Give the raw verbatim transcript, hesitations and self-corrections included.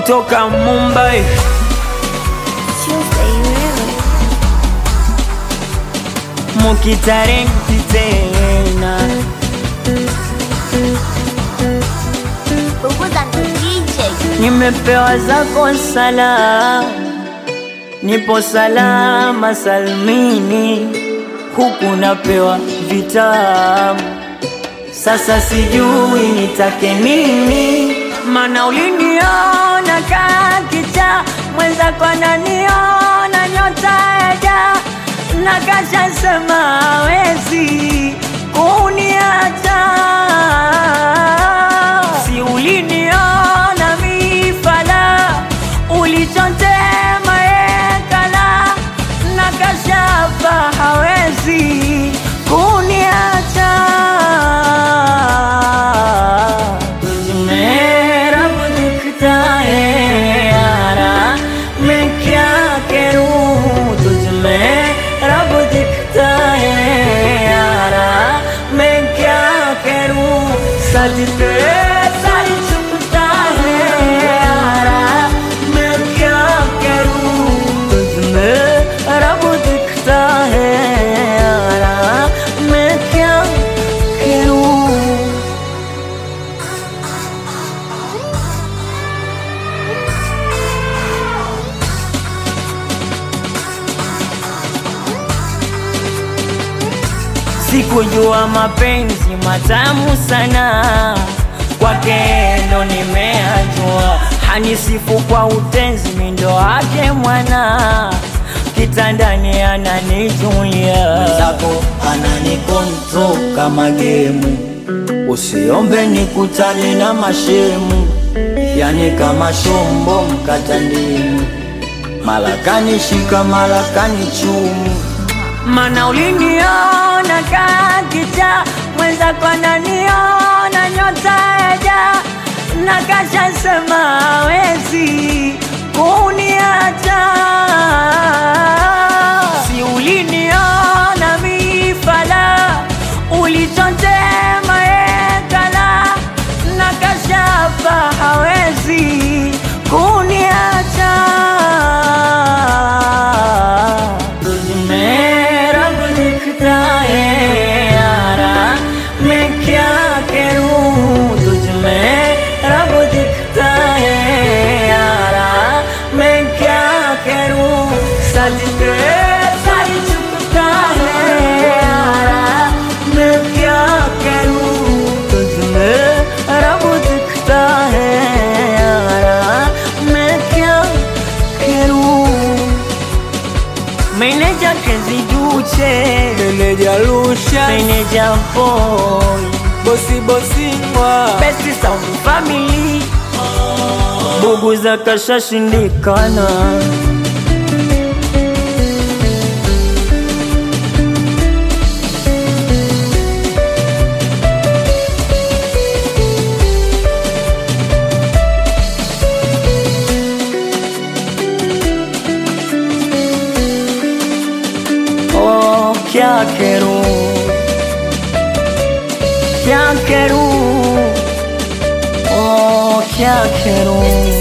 kutoka Mumbai. Mukitarenti tena nimepewa zako salamu, nipo salama salmini, huku napewa vitamu. Sasa sijui nitake nini, mana uliniona kakicha, mwenzako ananiona nyota eja, na kasha sema hawezi kuniacha. Si uliniona mifala, ulichotema ekala, na kasha hapa hawezi kuniacha. Mera budikta hai yara, main kya karoon tujhme. रब दिखता है यारा, मैं क्या करूं, सजते सारी चुपता है यारा, मैं क्या करूं, तुझमें रब दिखता है यारा, मैं क्या करूं। Sikujua mapenzi matamu sana, kwake ndo nimeajua. Hanisifu kwa utenzi, mindo wake mwana, kitandani ananijulia. Zako ananikontrol kama gemu, usiombe nikutane na mashemu, yani kama shombo mkatandimu, malakani shika malakani chumu. Mana uliniona kakicha, mwenzako ananiona nyota eja, na kasha sema hawezi kuniacha. Si uliniona mifala, ulichotema ekala, na kasha hapa hawezi kuniacha. सजते सारी चुपता है यारा, मैं क्या करूं, तुझमें रब दिखता है यारा, मैं क्या करूं. Meneja Kenzi Duce, meneja Lusha, meneja Boy, bosi bosi mwa Best Sound Family, bubu za kasha shindikana. क्या करूं, क्या करूं, ओ क्या करूं.